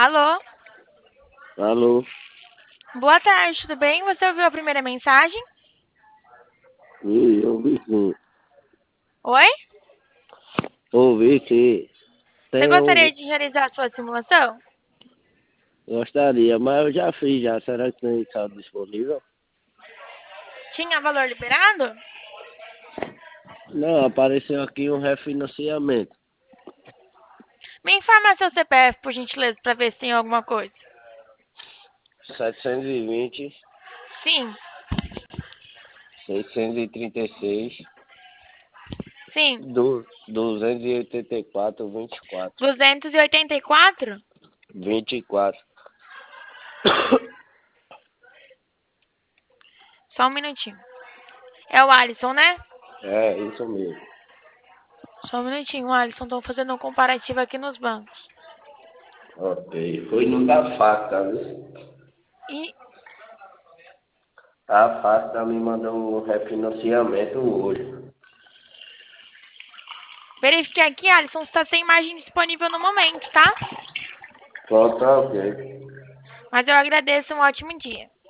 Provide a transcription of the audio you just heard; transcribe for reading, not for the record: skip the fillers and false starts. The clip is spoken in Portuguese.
Alô? Alô? Boa tarde, tudo bem? Você ouviu a primeira mensagem? Sim, ouvi sim. Oi? Ouvi sim. Você Tem um. gostaria de realizar a sua simulação? Gostaria, mas eu já fiz já. Será que tem saldo disponível? Tinha valor liberado? Não, apareceu aqui um refinanciamento. Me informa seu CPF, por gentileza, para ver se tem alguma coisa. 720, Sim, 636, sim. 284, 24. 284? 24. Só um minutinho. É o Alisson, né? É, isso mesmo. Só um minutinho, Alisson. Estou fazendo um comparativo aqui nos bancos. Ok. Foi no da Facta, viu? E A Facta me mandou um refinanciamento hoje. verifiquei aqui, Alisson, está sem margem disponível no momento, tá? Pronto, tá ok. Mas eu agradeço, um ótimo dia.